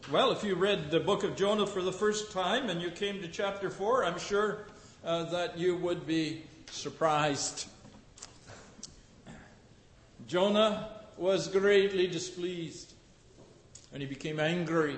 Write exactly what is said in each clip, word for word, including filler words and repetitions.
Well, if you read the book of Jonah for the first time and you came to chapter four, I'm sure uh, that you would be surprised. Jonah was greatly displeased and he became angry.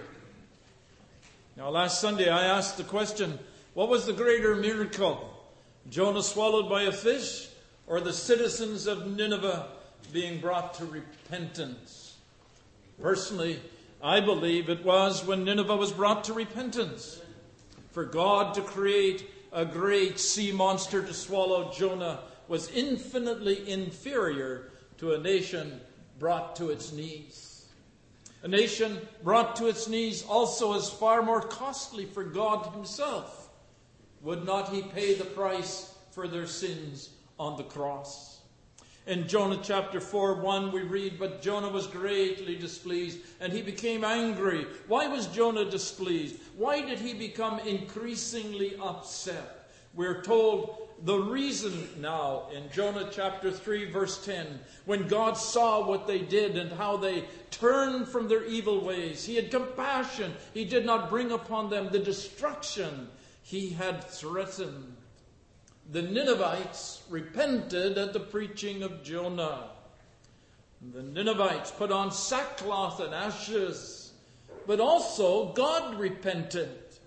Now, last Sunday I asked the question, what was the greater miracle? Jonah swallowed by a fish, or the citizens of Nineveh being brought to repentance? Personally, I believe it was when Nineveh was brought to repentance. For God to create a great sea monster to swallow Jonah was infinitely inferior to a nation brought to its knees. A nation brought to its knees also is far more costly for God himself. Would not he pay the price for their sins on the cross? In Jonah chapter four, one, we read, but Jonah was greatly displeased, and he became angry. Why was Jonah displeased? Why did he become increasingly upset? We're told the reason now in Jonah chapter three, verse ten, when God saw what they did and how they turned from their evil ways. He had compassion. He did not bring upon them the destruction he had threatened. The Ninevites repented at the preaching of Jonah. The Ninevites put on sackcloth and ashes, but also God repented.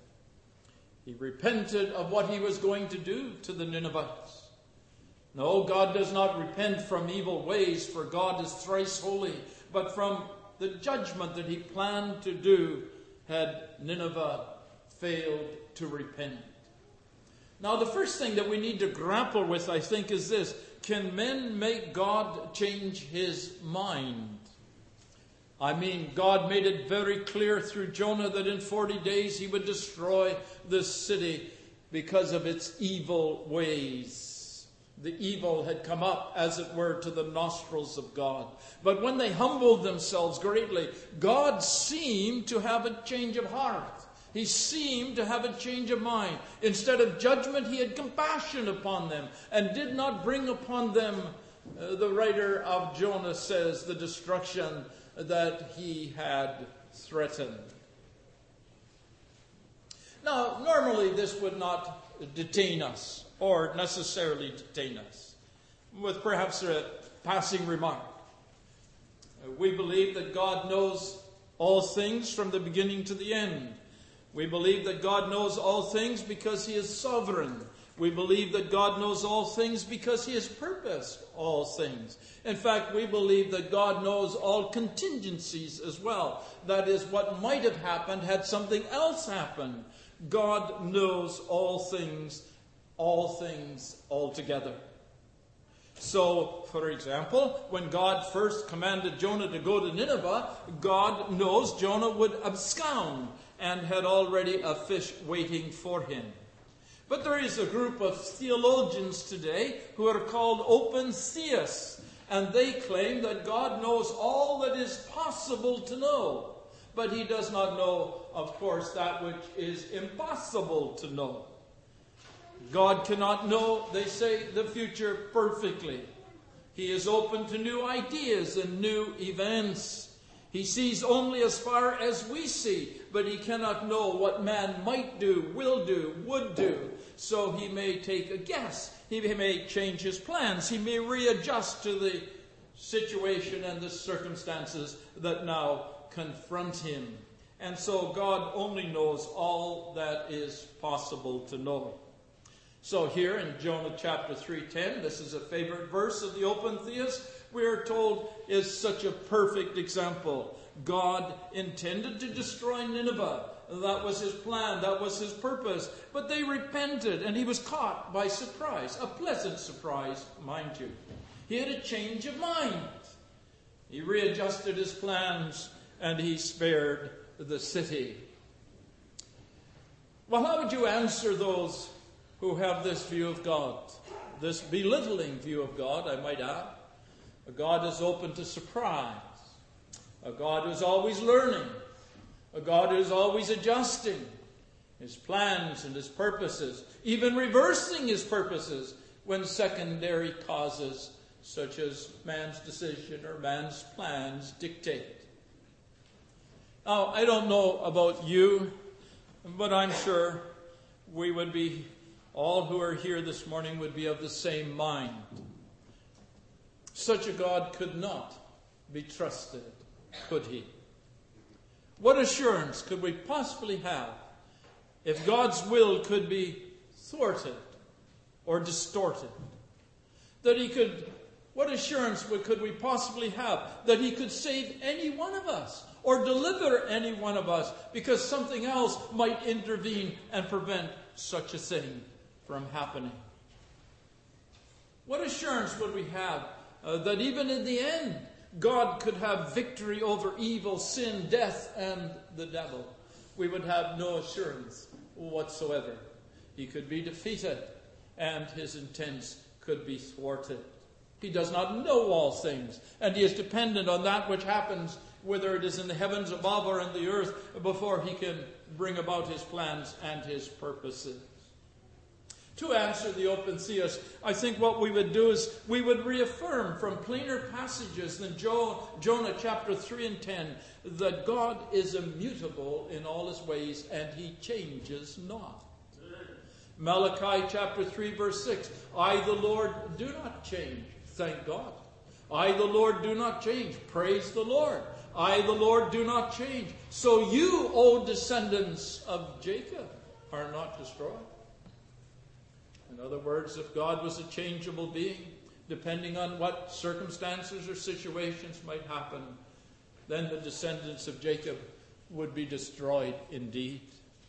He repented of what he was going to do to the Ninevites. No, God does not repent from evil ways, for God is thrice holy, but from the judgment that he planned to do had Nineveh failed to repent. Now, the first thing that we need to grapple with, I think, is this. Can men make God change his mind? I mean, God made it very clear through Jonah that in forty days he would destroy this city because of its evil ways. The evil had come up, as it were, to the nostrils of God. But when they humbled themselves greatly, God seemed to have a change of heart. He seemed to have a change of mind. Instead of judgment, he had compassion upon them and did not bring upon them, uh, the writer of Jonah says, the destruction that he had threatened. Now, normally this would not detain us or necessarily detain us, with perhaps a passing remark. Uh, we believe that God knows all things from the beginning to the end. We believe that God knows all things because he is sovereign. We believe that God knows all things because he has purposed all things. In fact, we believe that God knows all contingencies as well. That is, what might have happened had something else happened. God knows all things, all things altogether. So, for example, when God first commanded Jonah to go to Nineveh, God knows Jonah would abscond and had already a fish waiting for him. But there is a group of theologians today who are called open theists, and they claim that God knows all that is possible to know, but he does not know, of course, that which is impossible to know. God cannot know, they say, the future perfectly. He is open to new ideas and new events. He sees only as far as we see, but he cannot know what man might do, will do, would do. So he may take a guess. He may change his plans. He may readjust to the situation and the circumstances that now confront him. And so God only knows all that is possible to know. So here in Jonah chapter three ten, this is a favorite verse of the open theists, we are told is such a perfect example. God intended to destroy Nineveh. That was his plan. That was his purpose. But they repented, and he was caught by surprise. A pleasant surprise, mind you. He had a change of mind. He readjusted his plans, and he spared the city. Well, how would you answer those who have this view of God? This belittling view of God, I might add. A God is open to surprise. A God who is always learning. A God who is always adjusting his plans and his purposes, even reversing his purposes when secondary causes such as man's decision or man's plans dictate. Now, I don't know about you, but I'm sure we would be, all who are here this morning would be of the same mind. Such a God could not be trusted, could he? What assurance could we possibly have if God's will could be thwarted or distorted? That he could, what assurance could we possibly have that he could save any one of us or deliver any one of us because something else might intervene and prevent such a thing from happening? What assurance would we have uh, that even in the end, God could have victory over evil, sin, death, and the devil? We would have no assurance whatsoever. He could be defeated, and his intents could be thwarted. He does not know all things, and he is dependent on that which happens, whether it is in the heavens above or in the earth, before he can bring about his plans and his purposes. To answer the open theist, I think what we would do is we would reaffirm from plainer passages than Jo- Jonah chapter three and ten that God is immutable in all his ways and he changes not. Malachi chapter three verse six, I the Lord do not change. Thank God. I the Lord do not change. Praise the Lord. I the Lord do not change. So you, O descendants of Jacob, are not destroyed. In other words, if God was a changeable being, depending on what circumstances or situations might happen, then the descendants of Jacob would be destroyed indeed.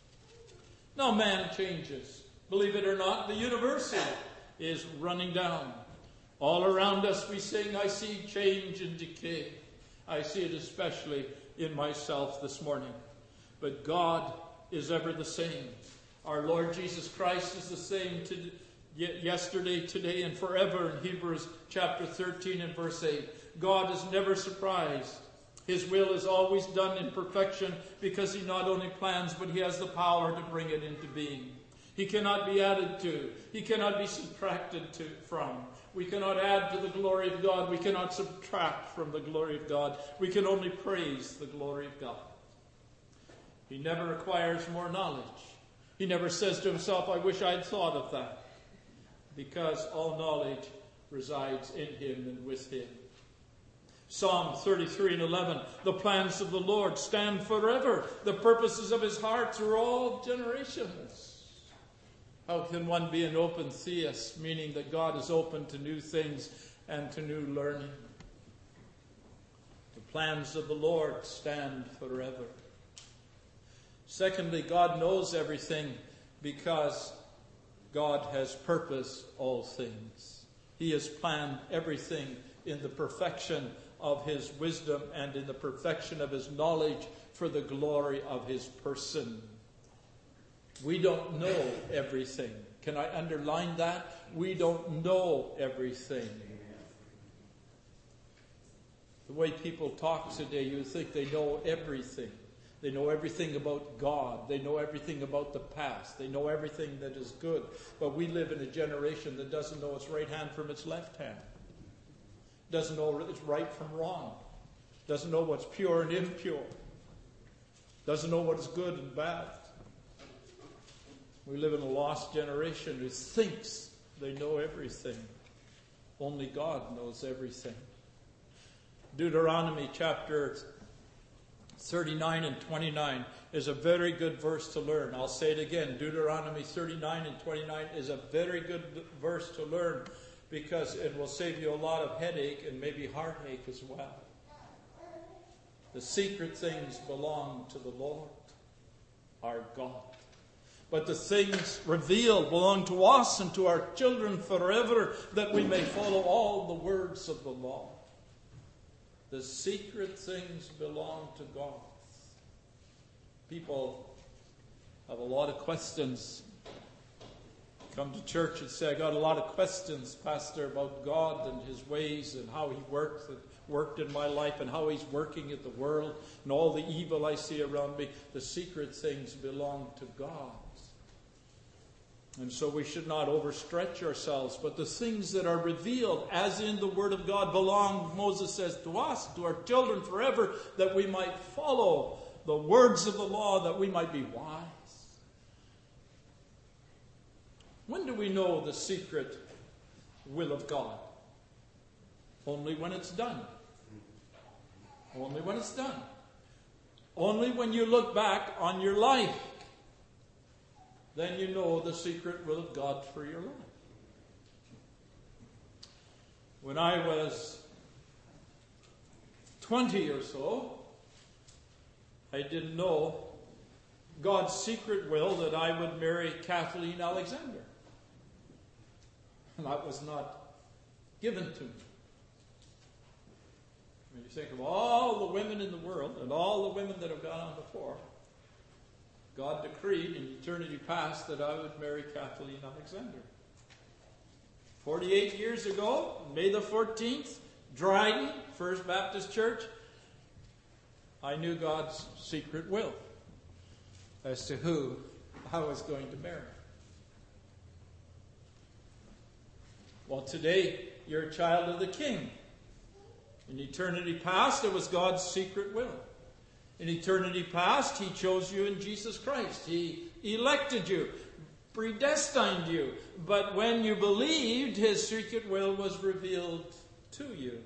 Now man changes. Believe it or not, the universe is running down. All around us we sing, I see change and decay. I see it especially in myself this morning. But God is ever the same. Our Lord Jesus Christ is the same to yesterday, today, and forever in Hebrews chapter thirteen and verse eight. God is never surprised. His will is always done in perfection because he not only plans, but he has the power to bring it into being. He cannot be added to. He cannot be subtracted to, from. We cannot add to the glory of God. We cannot subtract from the glory of God. We can only praise the glory of God. He never requires more knowledge. He never says to himself, I wish I'd thought of that. Because all knowledge resides in him and with him. Psalm thirty-three and eleven, the plans of the Lord stand forever, the purposes of his heart through all generations. How can one be an open theist, meaning that God is open to new things and to new learning? The plans of the Lord stand forever. Secondly, God knows everything because God has purposed all things. He has planned everything in the perfection of his wisdom and in the perfection of his knowledge for the glory of his person. We don't know everything. Can I underline that? We don't know everything. The way people talk today, you think they know everything. They know everything about God. They know everything about the past. They know everything that is good. But we live in a generation that doesn't know its right hand from its left hand. Doesn't know its right from wrong. Doesn't know what's pure and impure. Doesn't know what is good and bad. We live in a lost generation who thinks they know everything. Only God knows everything. Deuteronomy chapter thirty-nine and twenty-nine is a very good verse to learn. I'll say it again. Deuteronomy thirty-nine and twenty-nine is a very good verse to learn because it will save you a lot of headache and maybe heartache as well. The secret things belong to the Lord, our God. But the things revealed belong to us and to our children forever, that we may follow all the words of the law. The secret things belong to God. People have a lot of questions. Come to church and say, I got a lot of questions, Pastor, about God and his ways and how he works and worked in my life and how he's working in the world and all the evil I see around me. The secret things belong to God. And so we should not overstretch ourselves. But the things that are revealed, as in the Word of God, belong, Moses says, to us, to our children forever, that we might follow the words of the law that we might be wise. When do we know the secret will of God? Only when it's done. Only when it's done. Only when you look back on your life, then you know the secret will of God for your life. When I was twenty or so, I didn't know God's secret will that I would marry Kathleen Alexander. And that was not given to me. When you think of all the women in the world and all the women that have gone on before, God decreed in eternity past that I would marry Kathleen Alexander. forty-eight years ago, May the fourteenth, Dryden, First Baptist Church, I knew God's secret will as to who I was going to marry. Well, today, you're a child of the King. In eternity past, it was God's secret will. In eternity past, He chose you in Jesus Christ. He elected you, predestined you. But when you believed, His secret will was revealed to you.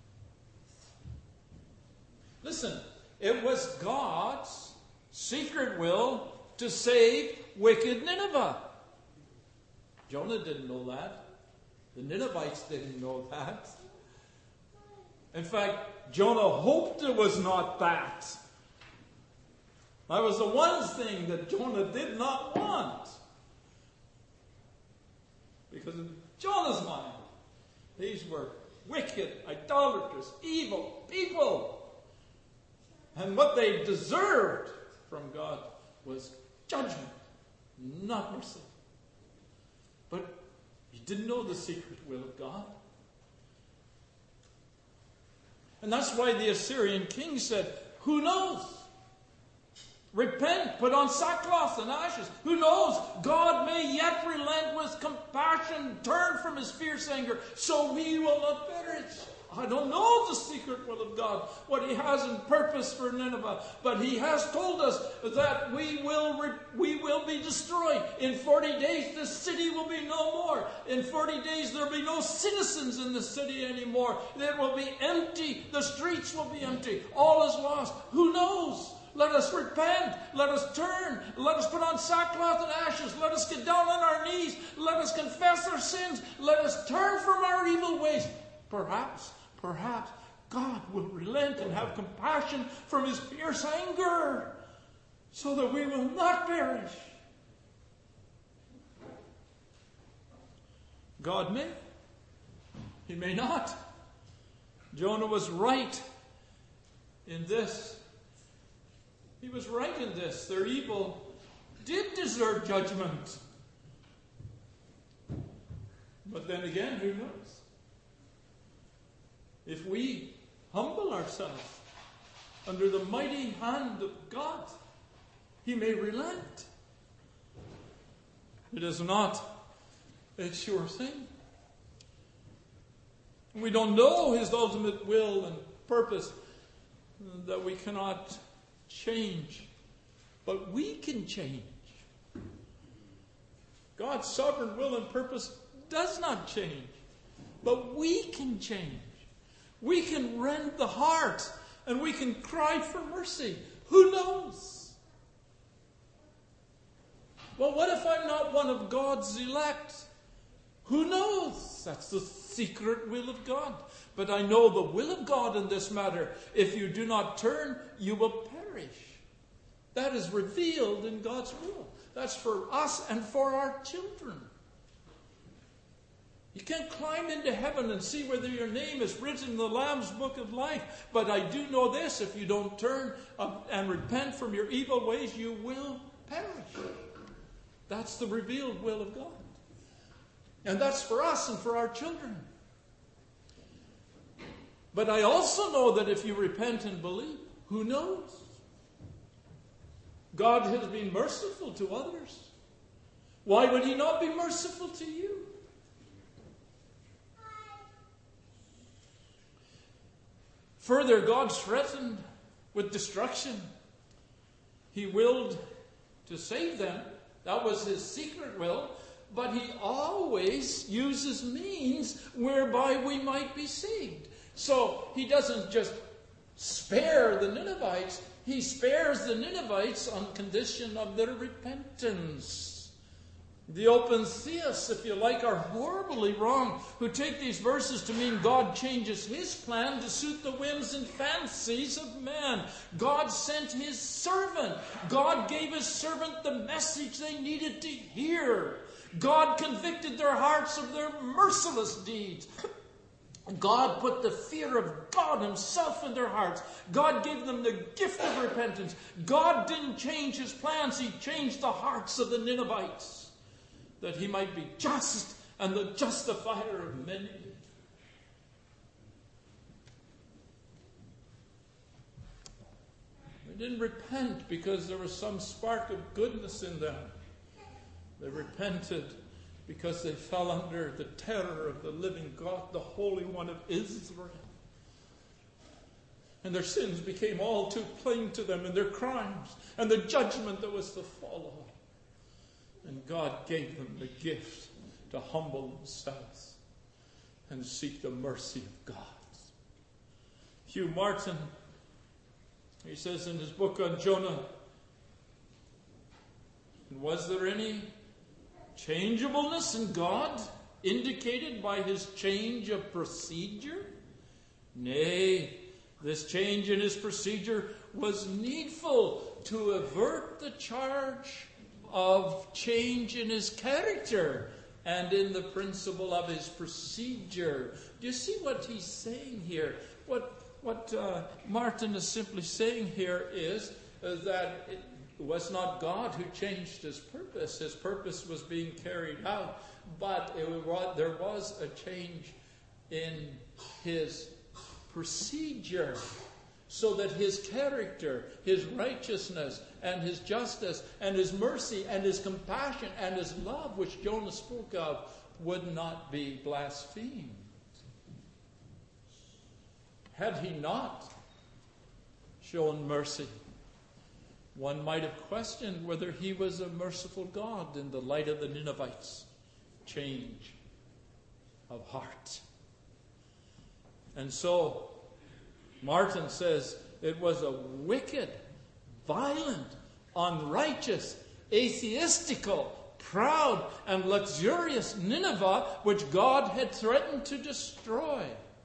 Listen, it was God's secret will to save wicked Nineveh. Jonah didn't know that. The Ninevites didn't know that. In fact, Jonah hoped it was not that. That was the one thing that Jonah did not want. Because in Jonah's mind, these were wicked, idolatrous, evil people. And what they deserved from God was judgment, not mercy. But he didn't know the secret will of God. And that's why the Assyrian king said, who knows? Repent, put on sackcloth and ashes. Who knows? God may yet relent with compassion, turn from His fierce anger, so we will not perish. I don't know the secret will of God, what He has in purpose for Nineveh, but He has told us that we will re- we will be destroyed. In forty days, the city will be no more. In forty days, there will be no citizens in the city anymore. It will be empty. The streets will be empty. All is lost. Who knows? Let us repent. Let us turn. Let us put on sackcloth and ashes. Let us get down on our knees. Let us confess our sins. Let us turn from our evil ways. Perhaps, perhaps God will relent and have compassion from His fierce anger so that we will not perish. God may. He may not. Jonah was right in this. He was right in this. Their evil did deserve judgment. But then again, who knows? If we humble ourselves under the mighty hand of God, He may relent. It is not a sure thing. We don't know His ultimate will and purpose that we cannot change. But we can change. God's sovereign will and purpose does not change. But we can change. We can rend the heart and we can cry for mercy. Who knows? Well, what if I'm not one of God's elect? Who knows? That's the secret will of God. But I know the will of God in this matter. If you do not turn, you will perish. That is revealed in God's will. That's for us and for our children. You can't climb into heaven and see whether your name is written in the Lamb's book of life. But I do know this, if you don't turn and repent from your evil ways, you will perish. That's the revealed will of God. And that's for us and for our children. But I also know that if you repent and believe, who knows? God has been merciful to others. Why would He not be merciful to you? Further, God threatened with destruction He willed to save them. That was his secret will. But he always uses means whereby we might be saved. So he doesn't just spare the Ninevites. He spares the Ninevites on condition of their repentance. The open theists, if you like, are horribly wrong, who take these verses to mean God changes his plan to suit the whims and fancies of man. God sent his servant. God gave his servant the message they needed to hear. God convicted their hearts of their merciless deeds. God put the fear of God himself in their hearts. God gave them the gift of repentance. God didn't change his plans. He changed the hearts of the Ninevites, that he might be just and the justifier of many. They didn't repent because there was some spark of goodness in them. They repented because they fell under the terror of the living God, the Holy One of Israel. And their sins became all too plain to them, and their crimes, and the judgment that was to follow. And God gave them the gift to humble themselves and seek the mercy of God. Hugh Martin, he says in his book on Jonah, was there any changeableness in God indicated by his change of procedure? Nay, this change in his procedure was needful to avert the charge of change in his character and in the principle of his procedure. Do you see what he's saying here? What, what uh, Martin is simply saying here is uh, that it was not God who changed his purpose. His purpose was being carried out, but it was, there was a change in his procedure, so that his character, his righteousness, and his justice, and his mercy, and his compassion, and his love, which Jonah spoke of, would not be blasphemed. Had he not shown mercy, one might have questioned whether he was a merciful God in the light of the Ninevites' change of heart. And so, Martin says it was a wicked, violent, unrighteous, atheistical, proud, and luxurious Nineveh which God had threatened to destroy.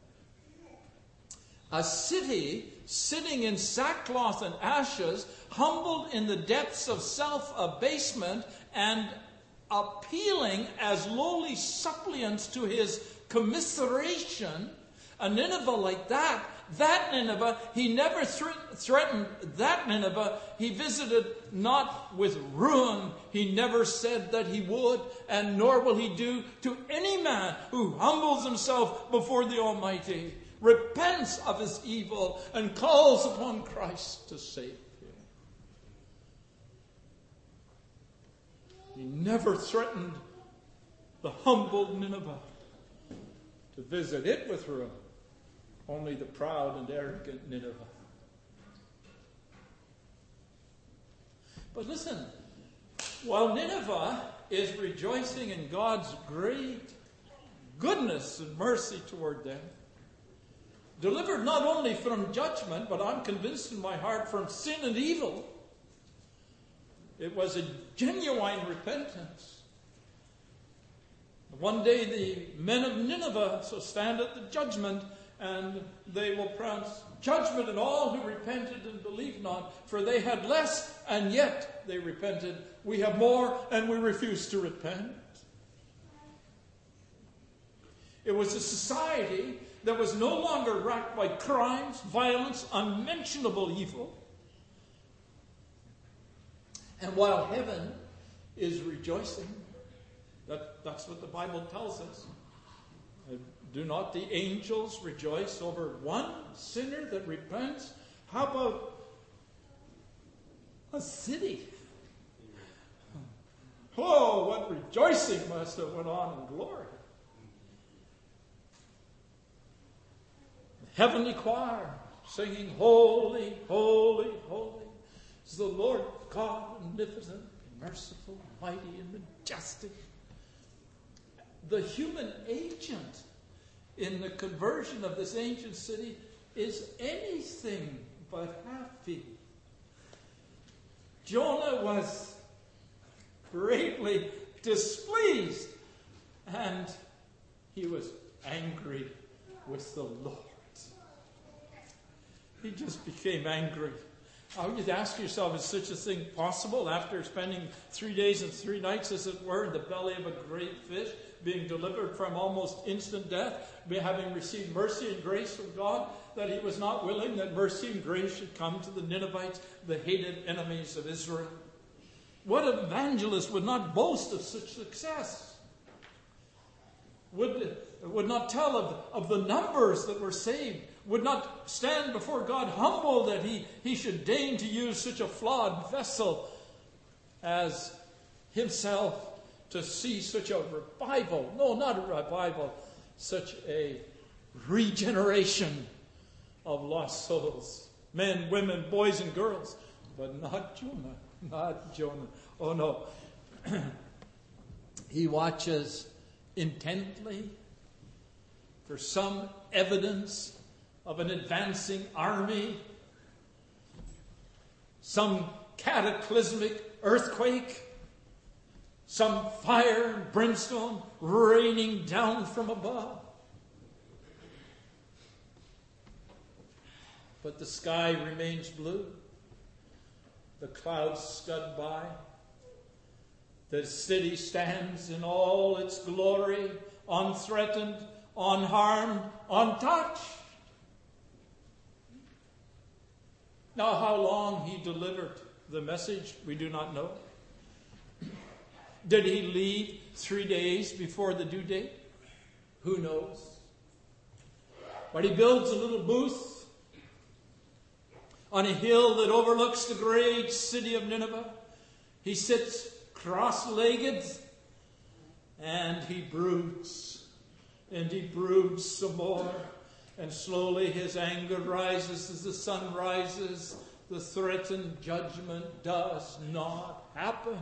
A city sitting in sackcloth and ashes, humbled in the depths of self-abasement and appealing as lowly suppliants to his commiseration. A Nineveh like that, that Nineveh, he never thre- threatened that Nineveh. He visited not with ruin. He never said that he would, and nor will he do to any man who humbles himself before the Almighty, repents of his evil, and calls upon Christ to save him. He never threatened the humbled Nineveh to visit it with ruin. Only the proud and arrogant Nineveh. But listen, while Nineveh is rejoicing in God's great goodness and mercy toward them, delivered not only from judgment, but I'm convinced in my heart from sin and evil, it was a genuine repentance. One day the men of Nineveh shall stand at the judgment, and they will pronounce judgment on all who repented and believed not, for they had less, and yet they repented. We have more, and we refuse to repent. It was a society that was no longer racked by crimes, violence, unmentionable evil. And while heaven is rejoicing, that, that's what the Bible tells us. Do not the angels rejoice over one sinner that repents? How about a city? Oh, what rejoicing must have went on in glory. The heavenly choir singing, holy, holy, holy. is the Lord God, omnipotent, merciful, mighty, and majestic. The human agent in the conversion of this ancient city is anything but happy. Jonah was greatly displeased, and he was angry with the Lord. He just became angry. Now you'd ask yourself, is such a thing possible after spending three days and three nights, as it were, in the belly of a great fish, being delivered from almost instant death, having received mercy and grace from God, that he was not willing that mercy and grace should come to the Ninevites, the hated enemies of Israel? What evangelist would not boast of such success? Would, would not tell of, of the numbers that were saved? Would not stand before God humble that he, he should deign to use such a flawed vessel as himself to see such a revival? No, not a revival, such a regeneration of lost souls. Men, women, boys, and girls. But not Jonah. Not Jonah. Oh no. He watches intently for some evidence of an advancing army, some cataclysmic earthquake, some fire and brimstone raining down from above. But the sky remains blue. The clouds scud by. The city stands in all its glory, unthreatened, unharmed, untouched. Now, how long he delivered the message, we do not know. Did he leave three days before the due date? Who knows? But he builds a little booth on a hill that overlooks the great city of Nineveh. He sits cross-legged and he broods. And he broods some more. And slowly his anger rises as the sun rises. The threatened judgment does not happen.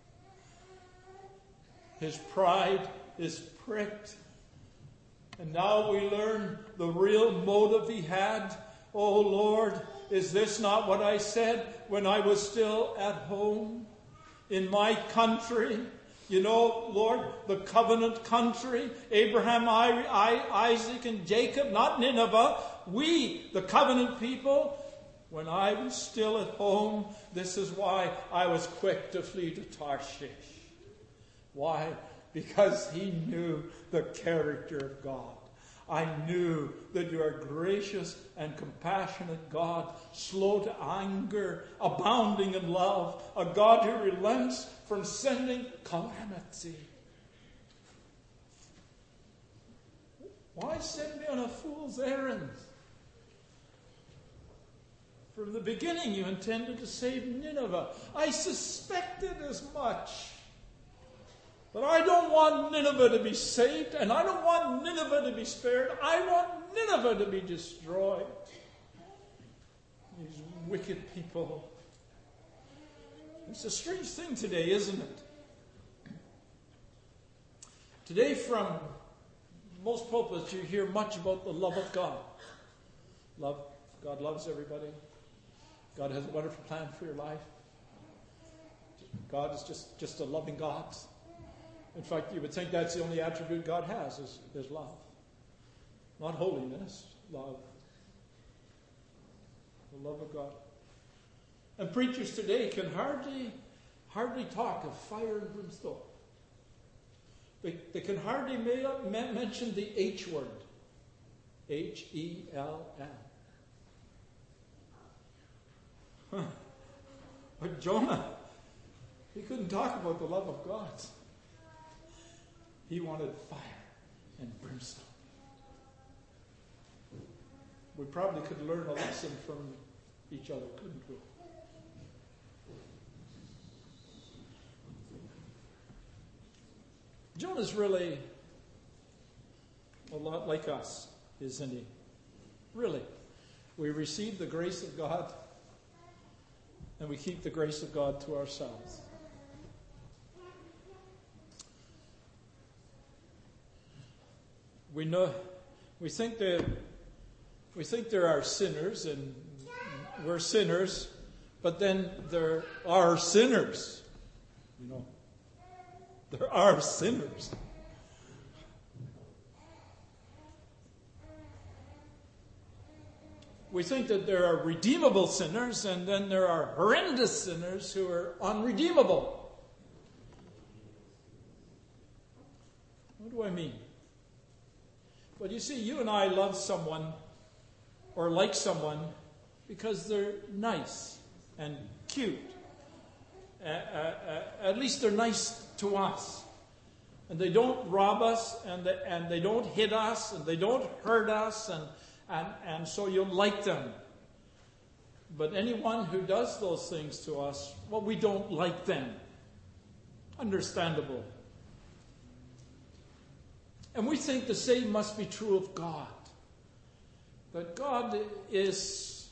His pride is pricked. And now we learn the real motive he had. Oh Lord, is this not what I said when I was still at home in my country? You know, Lord, the covenant country, Abraham, I, I, Isaac, and Jacob, not Nineveh. We, the covenant people, when I was still at home, this is why I was quick to flee to Tarshish. Why? Because he knew the character of God. I knew that you are gracious and compassionate God, slow to anger, abounding in love, a God who relents from sending calamity. Why send me on a fool's errand? From the beginning you intended to save Nineveh. I suspected as much. But I don't want Nineveh to be saved, and I don't want Nineveh to be spared. I want Nineveh to be destroyed. These wicked people. It's a strange thing today, isn't it? Today, from most pulpits, you hear much about the love of God. Love, God loves everybody. God has a wonderful plan for your life. God is just, just a loving God. In fact, you would think that's the only attribute God has, is, is love. Not holiness, love. The love of God. And preachers today can hardly, hardly talk of fire and brimstone. They, they can hardly may, may, mention the H word. H E L L. Huh. But Jonah, he couldn't talk about the love of God. He wanted fire and brimstone. We probably could learn a lesson from each other, couldn't we? Jonah's really a lot like us, isn't he? Really. We receive the grace of God, and we keep the grace of God to ourselves. We know, we think that we think there are sinners, and we're sinners, but then there are sinners. You know, there are sinners. We think that there are redeemable sinners, and then there are horrendous sinners who are unredeemable. What do I mean? Well, you see, you and I love someone or like someone because they're nice and cute. Uh, uh, uh, at least they're nice to us. And they don't rob us, and they, and they don't hit us, and they don't hurt us, and, and, and so you'll like them. But anyone who does those things to us, well, we don't like them. Understandable. And we think the same must be true of God. That God is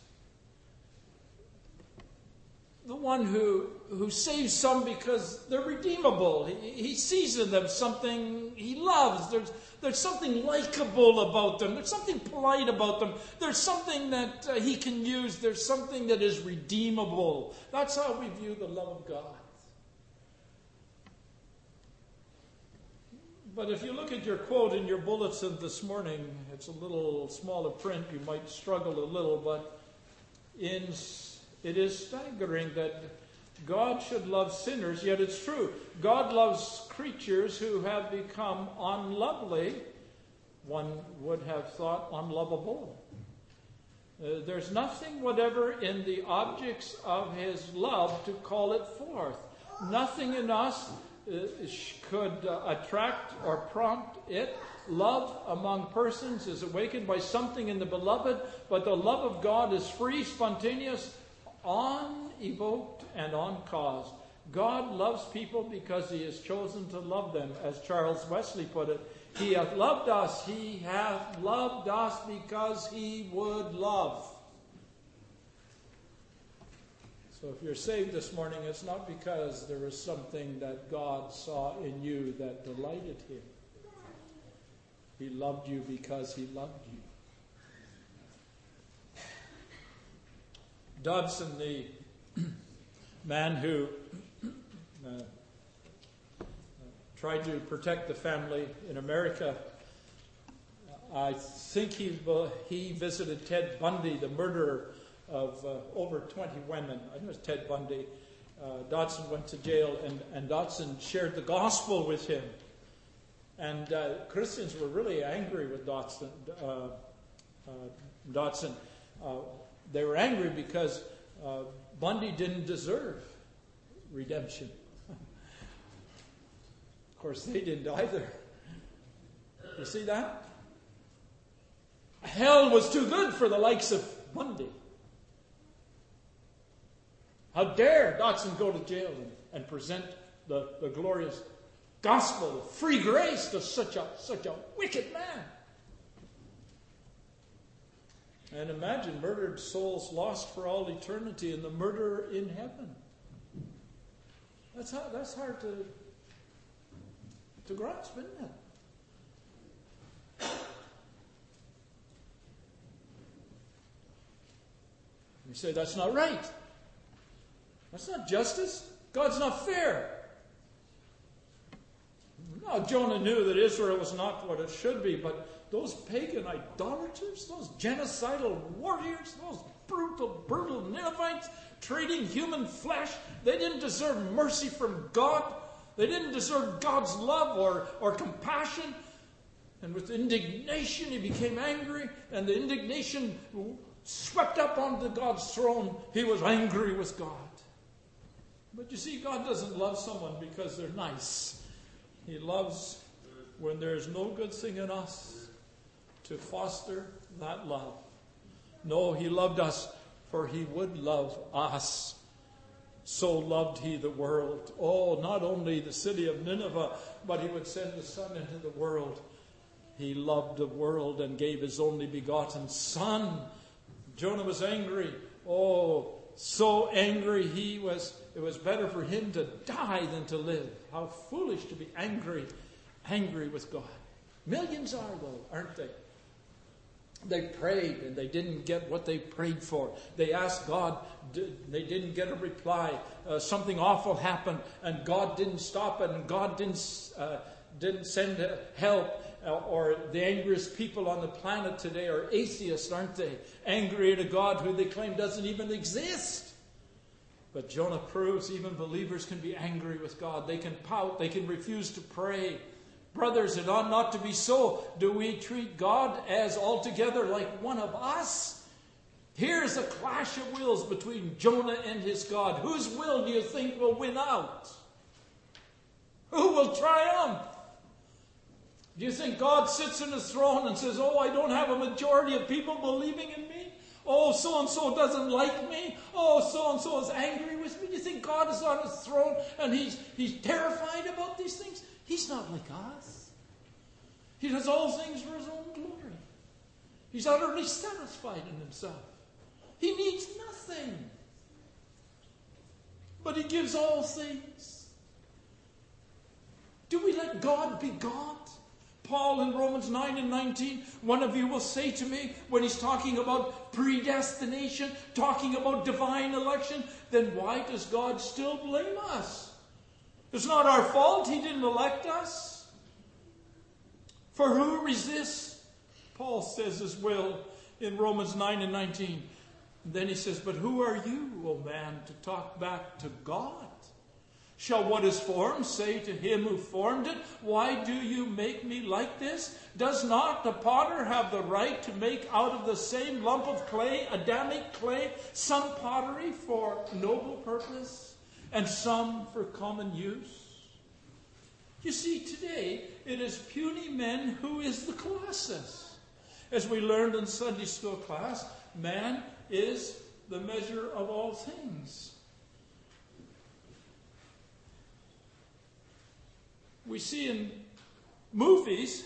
the one who, who saves some because they're redeemable. He, he sees in them something he loves. There's, there's something likable about them. There's something polite about them. There's something that uh, he can use. There's something that is redeemable. That's how we view the love of God. But if you look at your quote in your bulletin this morning, it's a little smaller print. You might struggle a little, but in, it is staggering that God should love sinners, yet it's true. God loves creatures who have become unlovely. One would have thought unlovable. Uh, there's nothing whatever in the objects of his love to call it forth. Nothing in us uh, could uh, attract or prompt it. Love among persons is awakened by something in the beloved, but the love of God is free, spontaneous, unevoked, and uncaused. God loves people because he has chosen to love them, as Charles Wesley put it. He hath loved us, he hath loved us because he would love. So if you're saved this morning, it's not because there was something that God saw in you that delighted him. He loved you because he loved you. Dodson, the man who uh, uh, tried to protect the family in America, I think he uh, he visited Ted Bundy, the murderer of uh, over twenty women. I think it was Ted Bundy. Uh, Dodson went to jail, and, and Dodson shared the gospel with him. And uh, Christians were really angry with Dodson. Uh, uh, Dodson. Uh, they were angry because uh, Bundy didn't deserve redemption. Of course, they didn't either. You see that? Hell was too good for the likes of Bundy. How dare Dodson go to jail and, and present the, the glorious gospel of free grace to such a such a wicked man. And imagine murdered souls lost for all eternity and the murderer in heaven. That's how, that's hard to, to grasp, isn't it? You say, that's not right. That's not justice. God's not fair. No, Jonah knew that Israel was not what it should be, but those pagan idolaters, those genocidal warriors, those brutal, brutal Ninevites, trading human flesh, they didn't deserve mercy from God. They didn't deserve God's love or, or compassion. And with indignation, he became angry, and the indignation swept up onto God's throne. He was angry with God. But you see, God doesn't love someone because they're nice. He loves when there's no good thing in us to foster that love. No, he loved us, for he would love us. So loved he the world. Oh, not only the city of Nineveh, but he would send the Son into the world. He loved the world and gave his only begotten Son. Jonah was angry. Oh, so angry he was, it was better for him to die than to live. How foolish to be angry, angry with God. Millions are, though, aren't they? They prayed and they didn't get what they prayed for. They asked God, they didn't get a reply. Uh, something awful happened and God didn't stop it, and God didn't, uh, didn't send help. Uh, or the angriest people on the planet today are atheists, aren't they? Angry at a God who they claim doesn't even exist. But Jonah proves even believers can be angry with God. They can pout. They can refuse to pray. Brothers, it ought not to be so. Do we treat God as altogether like one of us? Here's a clash of wills between Jonah and his God. Whose will do you think will win out? Who will triumph? Do you think God sits in his throne and says, oh, I don't have a majority of people believing in me? Oh, so-and-so doesn't like me. Oh, so-and-so is angry with me. Do you think God is on his throne and he's, he's terrified about these things? He's not like us. He does all things for his own glory. He's utterly satisfied in himself. He needs nothing. But he gives all things. Do we let God be God? Paul in Romans nine and nineteen, one of you will say to me, when he's talking about predestination, talking about divine election, then why does God still blame us? It's not our fault he didn't elect us. For who resists, Paul says as well in Romans nine and nineteen. And then he says, but who are you, O man, to talk back to God? Shall what is formed say to him who formed it, why do you make me like this? Does not the potter have the right to make out of the same lump of clay, Adamic clay, some pottery for noble purpose and some for common use? You see, today it is puny men who is the Colossus. As we learned in Sunday school class, man is the measure of all things. We see in movies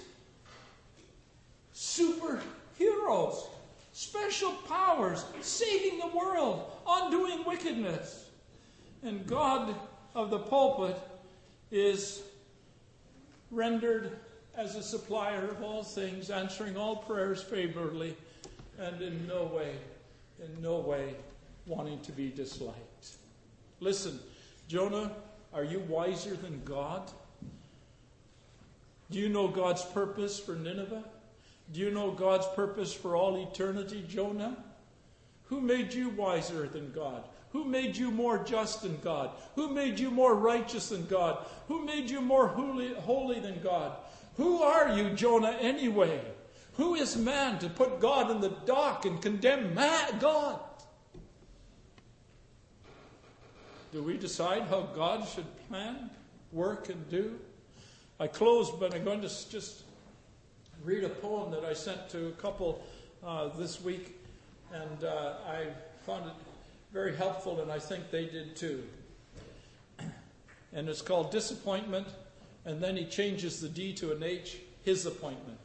superheroes, special powers, saving the world, undoing wickedness. And God of the pulpit is rendered as a supplier of all things, answering all prayers favorably, and in no way, in no way wanting to be disliked. Listen, Jonah, are you wiser than God? Do you know God's purpose for Nineveh? Do you know God's purpose for all eternity, Jonah? Who made you wiser than God? Who made you more just than God? Who made you more righteous than God? Who made you more holy, holy than God? Who are you, Jonah, anyway? Who is man to put God in the dock and condemn man, God? Do we decide how God should plan, work, and do? I close, but I'm going to just read a poem that I sent to a couple uh, this week, and uh, I found it very helpful, and I think they did too. And it's called Disappointment, and then he changes the D to an H, his appointment.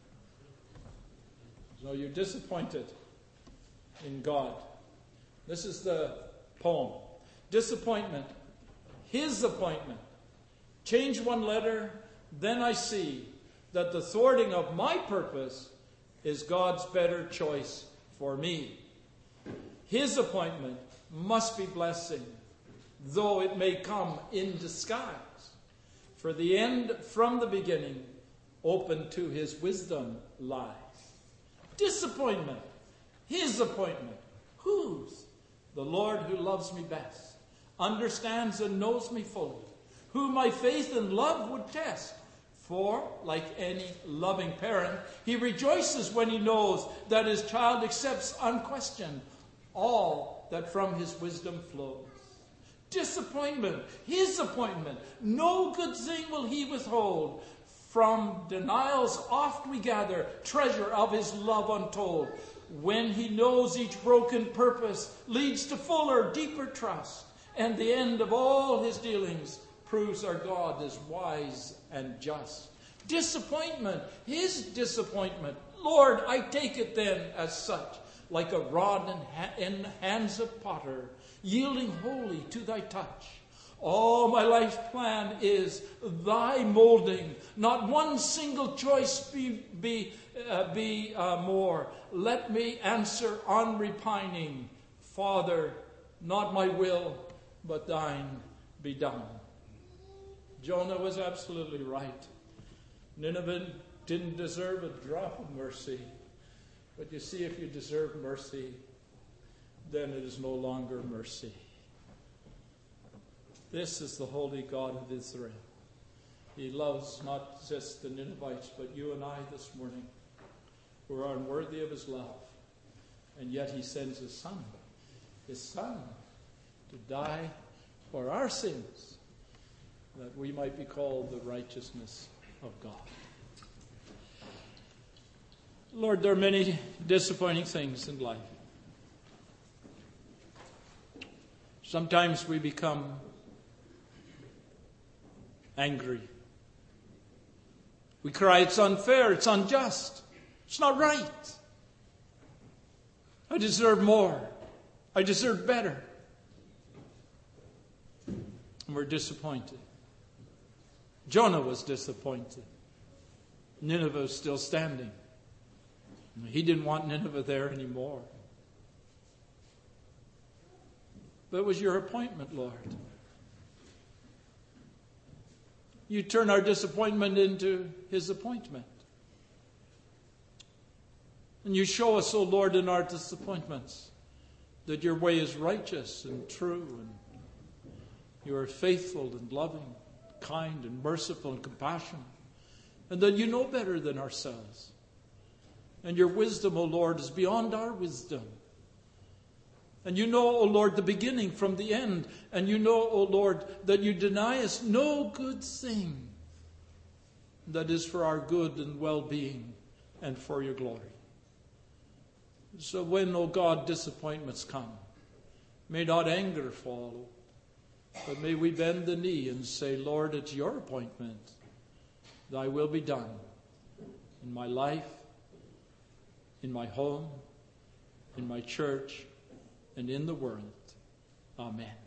So you're disappointed in God. This is the poem. Disappointment, his appointment. Change one letter, then I see that the thwarting of my purpose is God's better choice for me. His appointment must be blessing, though it may come in disguise. For the end from the beginning, open to his wisdom lies. Disappointment, his appointment. Whose? The Lord who loves me best, understands and knows me fully, who my faith and love would test. For, like any loving parent, he rejoices when he knows that his child accepts unquestioned all that from his wisdom flows. Disappointment, his appointment, no good thing will he withhold. From denials oft we gather treasure of his love untold. When he knows each broken purpose leads to fuller, deeper trust, and the end of all his dealings proves our God is wise and just. Disappointment, his disappointment. Lord, I take it then as such. like a rod in, ha- in hands of potter, yielding wholly to thy touch. All my life plan is thy molding. Not one single choice be, be, uh, be uh, more. Let me answer unrepining, Father, not my will, but thine be done. Jonah was absolutely right. Nineveh didn't deserve a drop of mercy. But you see, if you deserve mercy, then it is no longer mercy. This is the holy God of Israel. He loves not just the Ninevites, but you and I this morning, who are unworthy of his love. And yet he sends his son, his son, to die for our sins, that we might be called the righteousness of God. Lord, there are many disappointing things in life. Sometimes we become angry. We cry, it's unfair, it's unjust, it's not right. I deserve more. I deserve better. And we're disappointed. Jonah was disappointed. Nineveh was still standing. He didn't want Nineveh there anymore. But it was your appointment, Lord. You turn our disappointment into his appointment. And you show us, O Lord, in our disappointments, that your way is righteous and true, and you are faithful and loving, kind and merciful and compassionate, and that you know better than ourselves. And your wisdom, O Lord, is beyond our wisdom. And you know, O Lord, the beginning from the end. And you know, O Lord, that you deny us no good thing that is for our good and well-being and for your glory. So when, O God, disappointments come, may not anger follow, but may we bend the knee and say, Lord, it's your appointment. Thy will be done in my life, in my home, in my church, and in the world. Amen.